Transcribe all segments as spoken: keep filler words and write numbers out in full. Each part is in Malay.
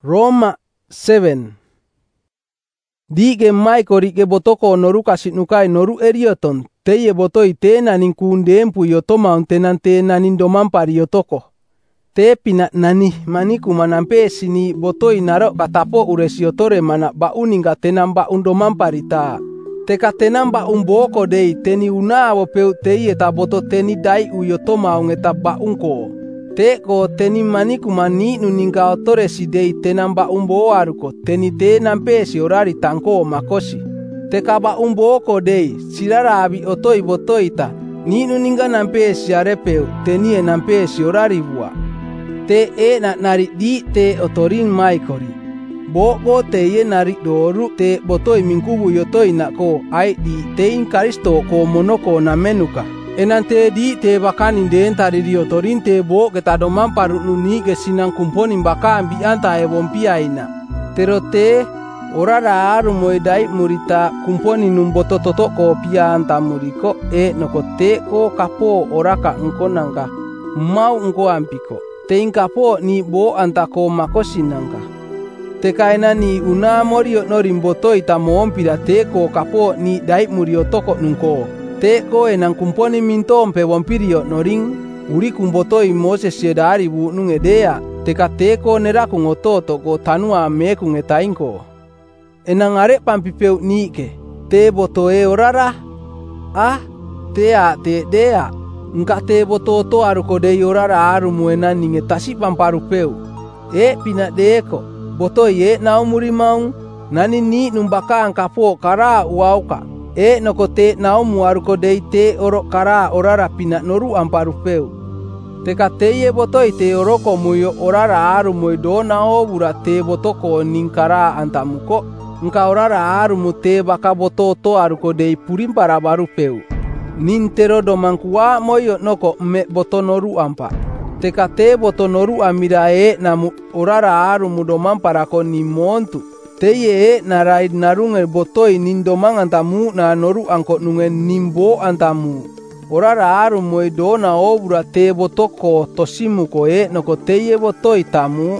Roma seven. Dige maikori ke botoko noru kasinukai noru erioton teye botoi tena ninkundempu yotoma untenan tena nindomampari yotoko. Te pina nani maniku manampe sini botoi naro katapo uresiotore mana bauninga tenan ba undomampari ta. Teka tenan ba umboko dei teni unawo peu teye ta boto teni dai uyotoma ungeta ba unko. Teko teni maniku mani nuninga otore si dei tenan ba umbo aruko teni te nampe si orari tanko makosi. Teka ba umboko dei sirara abi otoi botoita ni nuninga nampe si arepeu teni e nampe si orari bua. Te e na nari di te otorin maikori. Boko te ye nari doru te botoi mingkubu yotoi nako ai di te in karisto ko monoko na menuka. Enante di te bakanin den tari di otorin te bo ketadoman paru nuni ke sinang kumponin baka ambianta e bompia ina. Tero te orara aru moedai murita kumponin numboto toto ko pia anta muriko e noko te ko kapo oraka ngko nangka mau ngko ampiko. Te inkapo ni bo antako makosi nangka. Te kaina ni una morio norimboto ita moompira te ko kapo ni dai murio toko nungko. Te ko enang kumponi mintompe wampirio noring uri kumbotoi Moses yedari bu nungedea teka te ko neraku ngototo ko tanua meku ngetainko. Enang are pampipeu nike te botoe orara ah te a te dea ngka te bototo aruko dei orara aru muena ninge tasi pamparupeu e pina deko botoi e naumuri maung nani ni numbaka angkapo kara uauka e nokote naumu aruko dei te oro kara orara pina noru amparupeu. Teka teye botoi te oroko muyo orara aru moido na obura te botoko ninkara antamuko nka orara aru mute baka bototo aruko dei purimpara barupeu. Nintero domankuwa moyo noko me botonoru ampa. Teka te botonoru amira e namu orara aru mudomampara ko ni montu. Teye e narai narunge botoi nindomang antamu na noru angko nungen nimbo antamu. Orara aru moido na obura te botoko tosimu ko e noko teye botoi tamu.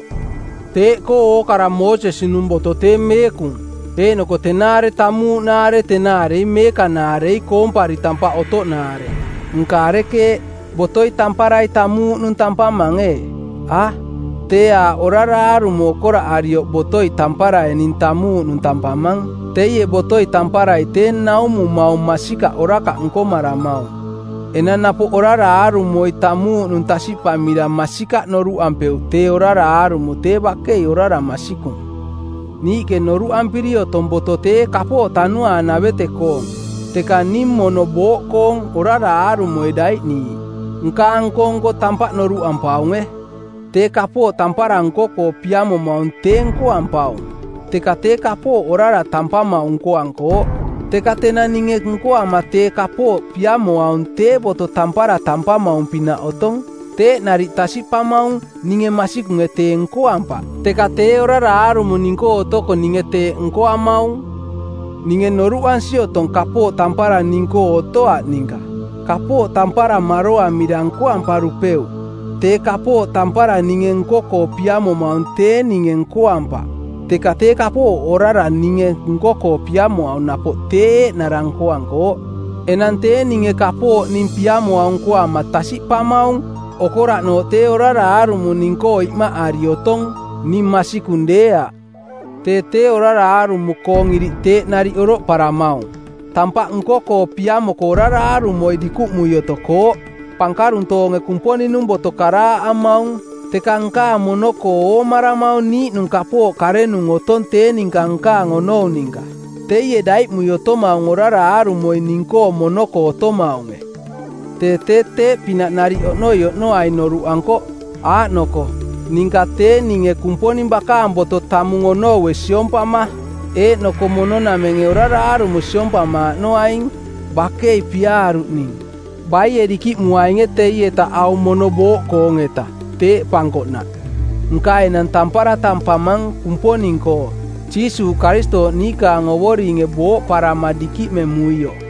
Te ko o kara Moses numboto te mekung. E noko tenare tamu nare tenare meka nare kompari tampa oto nare. Ngkare ke botoi tamparai tamu nun tampa mange. Ah, te a orara aru mo kora ario botoi tampara enin tamu nun tampamang. Teye botoi tampara iten naumu mau masika oraka ngko maramau. Enanapo orara aru mo itamu nun tasipa mira masika noru ampeu te orara aru mo te bakei orara masikung. Ni ke noru ampirio tomboto te kapo tanua nabete kong. Teka nimmo no bo kong orara aru mo edai ni. Ngka angkongko tampak noru ampaunge. Te kapo tampara angkoko piamo mauntenko ampau. Teka te kapo orara tampa maungko angko. Teka tena ninge ngko ama te kapo piamo aunte boto tampara tampa maumpina otong. Te nari tasi pamaung ninge masik ngete ngko ampa. Teka te orara aru muningko otoko ninge te ngko amaung. Ninge noru ansio tong kapo tampara ningko otoa ninga. Kapo tampara maroa mirangko amparupeu. Te kapo tampara ninge ngkoko piamo maunte ninge ngko ampa. Teka te kapo orara ninge ngkoko piamo au napo te narangko angko. Enante ninge kapo nimpiamo angko amatasi pamaung. Okora no te orara aru muningko ikma ariotong ni masikundea. Te te orara aru mukongiri te nari oro paramau. Tampa ngkoko piamo ko orara aru moidiku muyotoko. Pangkarun to ngekumponi numboto kara amaung. Teka ngka monoko o maramau ni nungkapo kare nungoton te ningka ngka ngono ningka. Te ye dai muyotoma ngorara aru moiningko monoko otomaunge. Te te te pina nari ono yono ai noru angko a noko ningka te ninge kumponin baka amboto tamu ngono we siompa ma e noko monona menge orara aru mo siompa ma no aing bakei piaru ning baye diki muainge te yeta au monobo ko ngeta te pangkona ngka enan tampara tampamang kumponin ko Jisu Karisto nika ngowori nge bo para madiki memuyo.